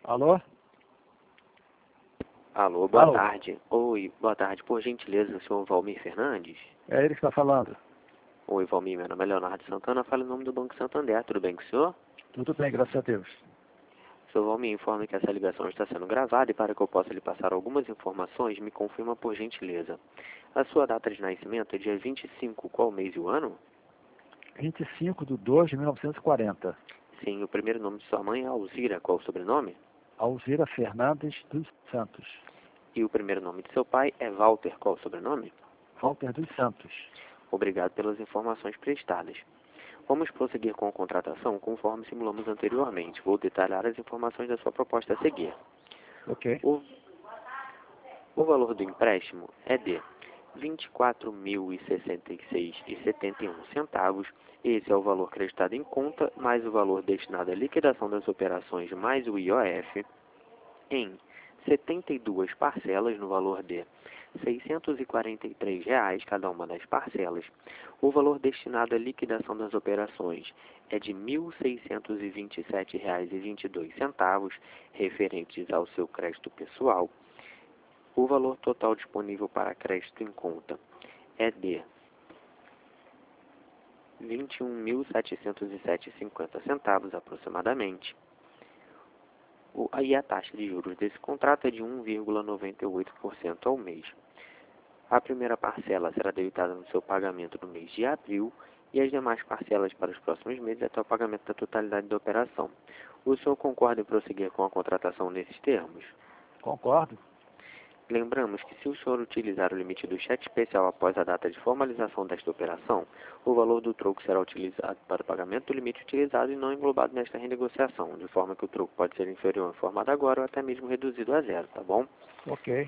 Alô? Alô, boa Alô? tarde. Oi, boa tarde. Por gentileza, o senhor Valmir Fernandes? É ele que está falando. Oi, Valmir, meu nome é Leonardo Santana, falo em nome do Banco Santander. Tudo bem com o senhor? Tudo bem, graças a Deus. Senhor Valmir, informe que essa ligação está sendo gravada e para que eu possa lhe passar algumas informações, me confirma por gentileza. A sua data de nascimento é dia 25, qual mês e o ano? 25/2/1940. Sim, o primeiro nome de sua mãe é Alzira, qual o sobrenome? Alzira Fernandes dos Santos. E o primeiro nome de seu pai é Walter, qual o sobrenome? Walter dos Santos. Obrigado pelas informações prestadas. Vamos prosseguir com a contratação conforme simulamos anteriormente. Vou detalhar as informações da sua proposta a seguir. Ok. O valor do empréstimo é de R$ 24.066,71. Esse é o valor creditado em conta, mais o valor destinado à liquidação das operações, mais o IOF, em 72 parcelas no valor de R$ 643 cada uma das parcelas. O valor destinado à liquidação das operações é de R$ 1.627,22, referentes ao seu crédito pessoal. O valor total disponível para crédito em conta é de R$ 21.707,50 aproximadamente. E a taxa de juros desse contrato é de 1,98% ao mês. A primeira parcela será debitada no seu pagamento no mês de abril e as demais parcelas para os próximos meses até o pagamento da totalidade da operação. O senhor concorda em prosseguir com a contratação nesses termos? Concordo. Lembramos que se o senhor utilizar o limite do cheque especial após a data de formalização desta operação, o valor do troco será utilizado para o pagamento do limite utilizado e não englobado nesta renegociação, de forma que o troco pode ser inferior à informado agora ou até mesmo reduzido a zero, tá bom? Ok.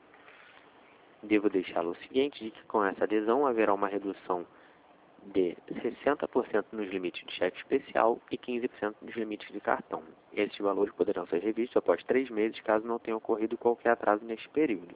Devo deixá-lo ciente de que com essa adesão haverá uma redução de 60% nos limites de cheque especial e 15% nos limites de cartão. Esses valores poderão ser revistos após 3 meses, caso não tenha ocorrido qualquer atraso neste período.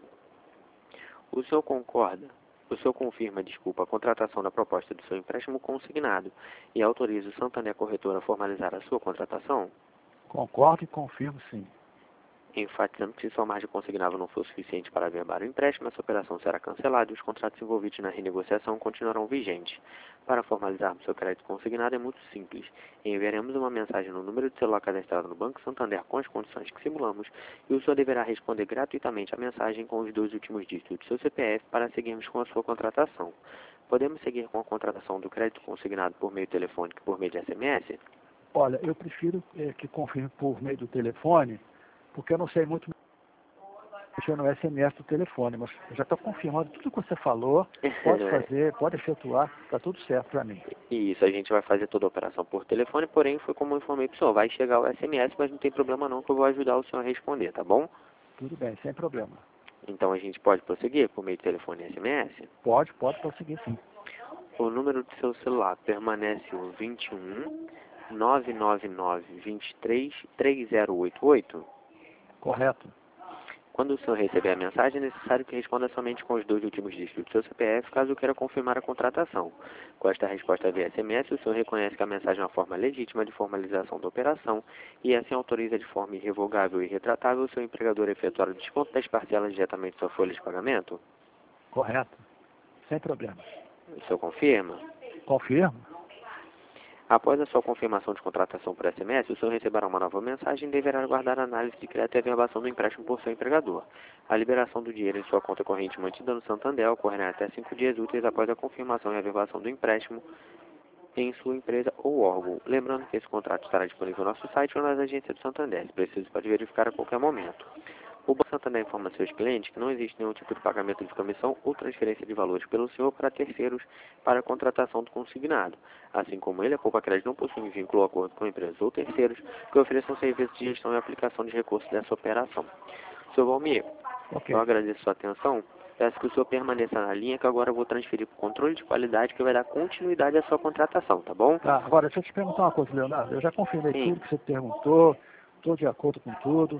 O senhor concorda? O senhor confirma, a contratação da proposta do seu empréstimo consignado e autoriza o Santander Corretora a formalizar a sua contratação? Concordo e confirmo sim. Enfatizando que se sua margem consignável não for suficiente para averbar o empréstimo, essa operação será cancelada e os contratos envolvidos na renegociação continuarão vigentes. Para formalizarmos seu crédito consignado é muito simples. Enviaremos uma mensagem no número de celular cadastrado no Banco Santander com as condições que simulamos e o senhor deverá responder gratuitamente a mensagem com os 2 últimos dígitos do seu CPF para seguirmos com a sua contratação. Podemos seguir com a contratação do crédito consignado por meio telefônico e por meio de SMS? Olha, eu prefiro que confirme por meio do telefone, porque eu não sei muito mexer no SMS do telefone, mas eu já estou confirmando tudo que você falou, pode fazer, pode efetuar, está tudo certo para mim. Isso, a gente vai fazer toda a operação por telefone, porém foi como eu informei para o senhor, vai chegar o SMS, mas não tem problema não, que eu vou ajudar o senhor a responder, tá bom? Tudo bem, sem problema. Então a gente pode prosseguir por meio de telefone e SMS? Pode prosseguir sim. O número do seu celular permanece o 21 999 23 3088? Correto. Quando o senhor receber a mensagem, é necessário que responda somente com os 2 últimos dígitos do seu CPF, caso queira confirmar a contratação. Com esta resposta via SMS, o senhor reconhece que a mensagem é uma forma legítima de formalização da operação e assim autoriza de forma irrevogável e retratável o seu empregador a efetuar o desconto das parcelas diretamente da sua folha de pagamento? Correto. Sem problema. O senhor confirma? Confirmo. Após a sua confirmação de contratação por SMS, o senhor receberá uma nova mensagem e deverá aguardar a análise de crédito e averbação do empréstimo por seu empregador. A liberação do dinheiro em sua conta corrente mantida no Santander ocorrerá até 5 dias úteis após a confirmação e averbação do empréstimo em sua empresa ou órgão. Lembrando que esse contrato estará disponível no nosso site ou nas agências do Santander. Se preciso, pode verificar a qualquer momento. O Banco Santander informa a seus clientes que não existe nenhum tipo de pagamento de comissão ou transferência de valores pelo senhor para terceiros para a contratação do consignado. Assim como ele, a Poupa Crédito não possui vínculo ou acordo com empresas ou terceiros que ofereçam serviços de gestão e aplicação de recursos dessa operação. Sr. Valmir, Ok. eu agradeço a sua atenção. Peço que o senhor permaneça na linha, que agora eu vou transferir para o controle de qualidade, que vai dar continuidade à sua contratação, tá bom? Tá, agora deixa eu te perguntar uma coisa, Leonardo. Eu já confirmei Sim. tudo que você perguntou, estou de acordo com tudo.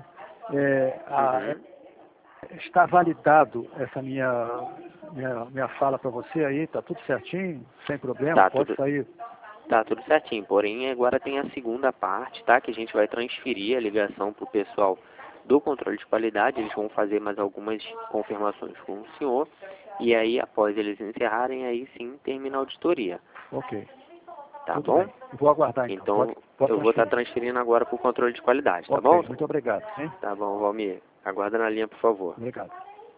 Está validado essa minha fala para você aí, está tudo certinho, sem problema, Tá, pode tudo... sair Tá tudo certinho, porém agora tem a segunda parte, tá? Que a gente vai transferir a ligação para o pessoal do controle de qualidade. Eles vão fazer mais algumas confirmações com o senhor. E aí, após eles encerrarem, aí sim termina a auditoria. Ok. Tá Tudo bom? bem. Vou aguardar então. Então, Pode eu vou estar transferir. transferindo agora para o controle de qualidade, tá Ok, bom? muito obrigado. Sim? Tá bom, Valmir. Aguarda na linha, por favor. Obrigado.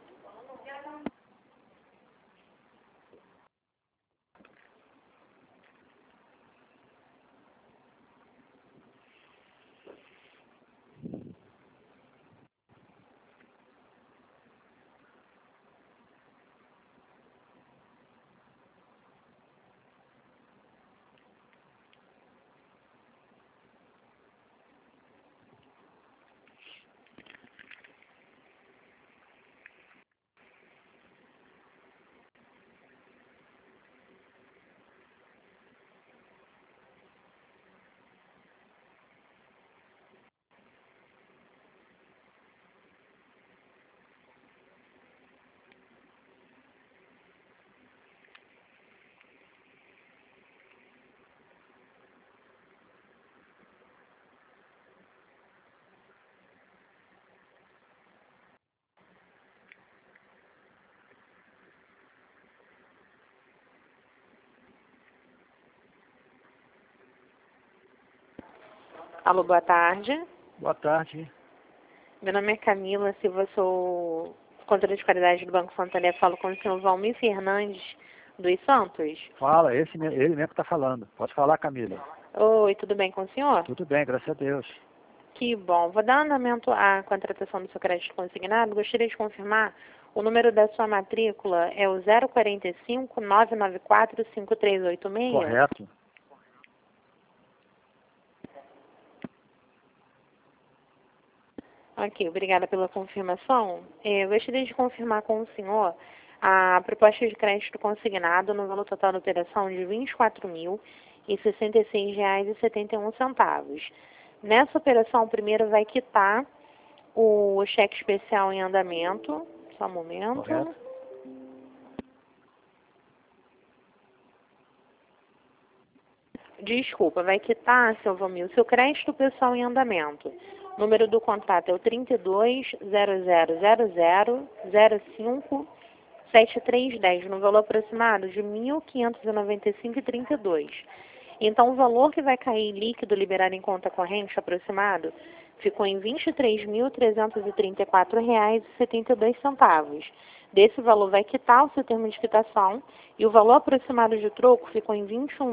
Alô, boa tarde. Boa tarde. Meu nome é Camila Silva, sou controle de qualidade do Banco Santander. Falo com o senhor Valmir Fernandes dos Santos. Fala, ele mesmo que está falando. Pode falar, Camila. Oi, tudo bem com o senhor? Tudo bem, graças a Deus. Que bom. Vou dar andamento à contratação do seu crédito consignado. Gostaria de confirmar o número da sua matrícula é o 045 994 5386? Correto. Ok, obrigada pela confirmação. Eu gostaria de confirmar com o senhor a proposta de crédito consignado no valor total da operação de R$ 24.066,71. Nessa operação, primeiro vai quitar o cheque especial em andamento. Só um momento. Correto. Desculpa, vai quitar, seu Valmir, o seu crédito pessoal em andamento. O número do contrato é o 32.000005.7310, no valor aproximado de R$ 1.595,32. Então, o valor que vai cair líquido liberado em conta corrente aproximado ficou em R$ 23.334,72. Desse valor vai quitar o seu termo de quitação e o valor aproximado de troco ficou em R$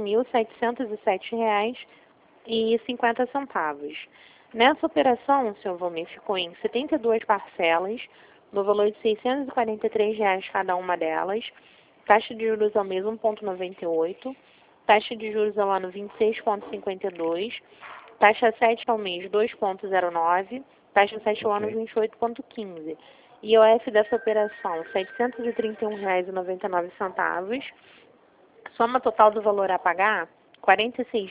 21.707,50. Nessa operação, o senhor Valmir, ficou em 72 parcelas, no valor de R$ 643 cada uma delas, taxa de juros ao mês 1,98, taxa de juros ao ano 26,52, taxa 7 ao mês 2,09, taxa 7 ao ano 28,15. IOF dessa operação, R$ 731,99. Soma total do valor a pagar, R$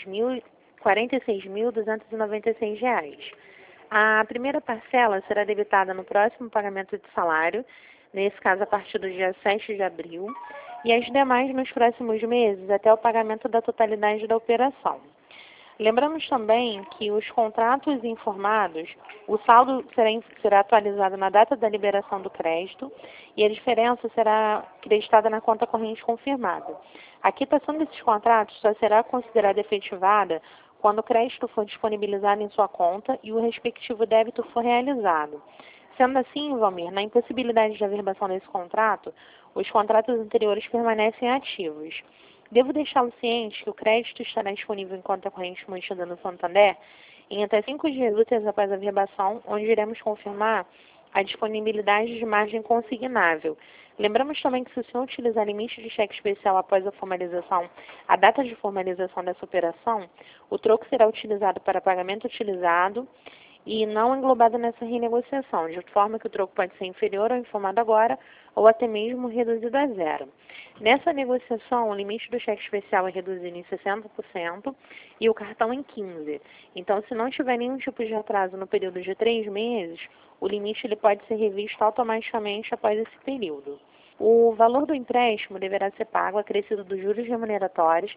46.296. A primeira parcela será debitada no próximo pagamento de salário, nesse caso a partir do dia 7 de abril, e as demais nos próximos meses até o pagamento da totalidade da operação. Lembramos também que os contratos informados, o saldo será atualizado na data da liberação do crédito e a diferença será creditada na conta corrente confirmada. A quitação desses contratos só será considerada efetivada quando o crédito for disponibilizado em sua conta e o respectivo débito for realizado. Sendo assim, Valmir, na impossibilidade de averbação desse contrato, os contratos anteriores permanecem ativos. Devo deixá-lo ciente que o crédito estará disponível em conta corrente mantida no Santander em até 5 dias úteis após a averbação, onde iremos confirmar a disponibilidade de margem consignável. Lembramos também que se o senhor utilizar limite de cheque especial após a formalização, a data de formalização dessa operação, o troco será utilizado para pagamento utilizado e não englobado nessa renegociação, de forma que o troco pode ser inferior ao informado agora ou até mesmo reduzido a zero. Nessa negociação, o limite do cheque especial é reduzido em 60% e o cartão em 15%. Então, se não tiver nenhum tipo de atraso no período de 3 meses, o limite ele pode ser revisto automaticamente após esse período. O valor do empréstimo deverá ser pago acrescido dos juros remuneratórios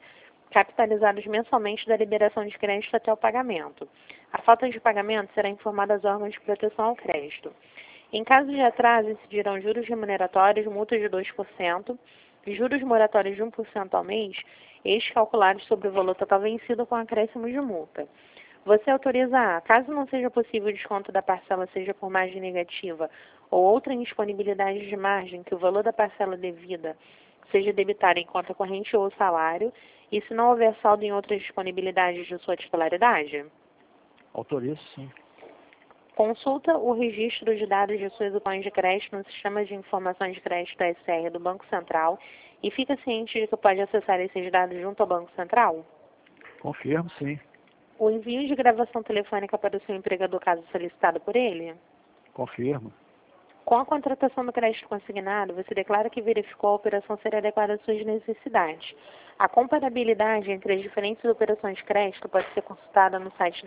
capitalizados mensalmente da liberação de crédito até o pagamento. A falta de pagamento será informada aos órgãos de proteção ao crédito. Em caso de atraso, incidirão juros remuneratórios, multa de 2%, juros moratórios de 1% ao mês, estes calculados sobre o valor total vencido com acréscimo de multa. Você autoriza a, caso não seja possível o desconto da parcela seja por margem negativa ou outra indisponibilidade de margem que o valor da parcela devida seja debitado em conta corrente ou salário, e se não houver saldo em outras disponibilidades de sua titularidade? Autorizo, sim. Consulta o registro de dados de suas opções de crédito no Sistema de Informações de Crédito SR do Banco Central e fica ciente de que pode acessar esses dados junto ao Banco Central? Confirmo, sim. O envio de gravação telefônica para o seu empregador caso solicitado por ele? Confirmo. Com a contratação do crédito consignado, você declara que verificou a operação ser adequada às suas necessidades. A comparabilidade entre as diferentes operações de crédito pode ser consultada no site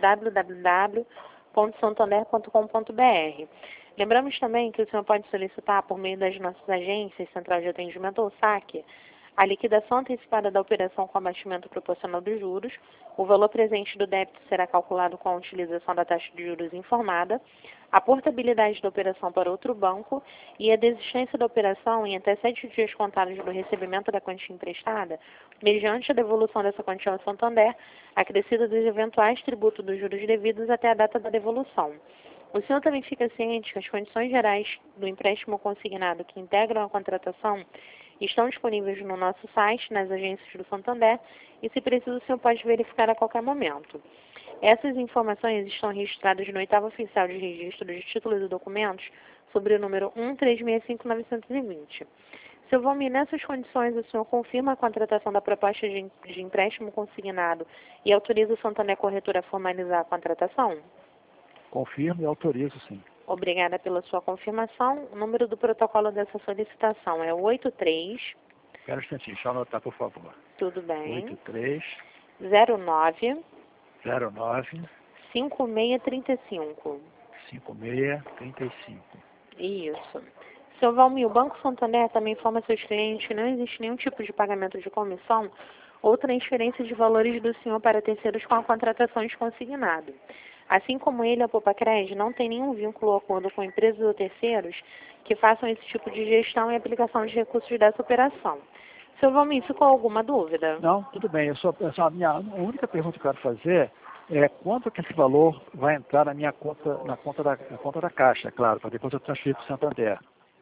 www.santander.com.br. Lembramos também que o senhor pode solicitar, por meio das nossas agências, Central de Atendimento ou SAC, a liquidação antecipada da operação com abatimento proporcional dos juros. O valor presente do débito será calculado com a utilização da taxa de juros informada, a portabilidade da operação para outro banco e a desistência da operação em até 7 dias contados do recebimento da quantia emprestada, mediante a devolução dessa quantia ao Santander, acrescida dos eventuais tributos dos juros devidos até a data da devolução. O senhor também fica ciente que as condições gerais do empréstimo consignado que integram a contratação estão disponíveis no nosso site, nas agências do Santander, e se preciso o senhor pode verificar a qualquer momento. Essas informações estão registradas no 8º Oficial de Registro de Títulos e Documentos, sobre o número 1365920. Seu Valmir, nessas condições, o senhor confirma a contratação da proposta de empréstimo consignado e autoriza o Santander Corretora a formalizar a contratação? Confirmo e autorizo, sim. Obrigada pela sua confirmação. O número do protocolo dessa solicitação é 83... Espera um instantinho, deixa eu anotar, por favor. Tudo bem. 83 09 09 5635. 5635. Isso. Seu Valmir, o Banco Santander também informa a seus clientes que não existe nenhum tipo de pagamento de comissão ou transferência de valores do senhor para terceiros com a contratação de consignado. Assim como ele, a Popacred não tem nenhum vínculo ou acordo com empresas ou terceiros que façam esse tipo de gestão e aplicação de recursos dessa operação. Seu Valmir, ficou alguma dúvida? Não, tudo bem. A minha única pergunta que eu quero fazer é quanto que esse valor vai entrar na minha conta, na conta da Caixa, é claro, para depois eu transferir para o Santander.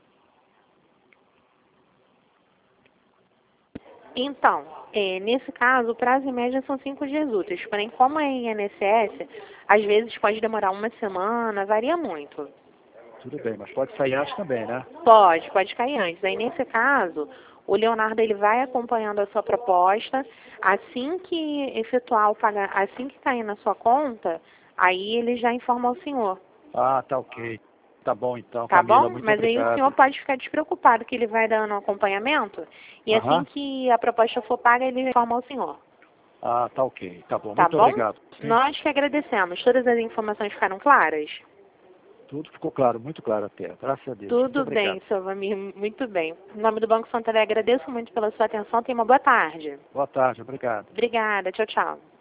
Então, nesse caso, o prazo em média são 5 dias úteis. Porém, como é em INSS, às vezes pode demorar uma semana, varia muito. Tudo bem, mas pode sair antes também, né? Pode cair antes. Aí, nesse caso, o Leonardo ele vai acompanhando a sua proposta. Assim que efetuar o pagamento, assim que cair na sua conta, aí ele já informa ao senhor. Ah, tá ok. Tá bom então, Tá Camila, bom? muito Mas obrigado. aí o senhor pode ficar despreocupado que ele vai dando acompanhamento e assim que a proposta for paga, ele informa ao senhor. Ah, tá ok. Tá bom, Tá muito bom? obrigado. Sim. Nós que agradecemos. Todas as informações ficaram claras? Tudo ficou claro, muito claro até. Graças a Deus. Tudo bem, seu Valmir, muito bem. Em nome do Banco Santander, agradeço muito pela sua atenção. Tenha uma boa tarde. Boa tarde, obrigado. Obrigada. Tchau, tchau.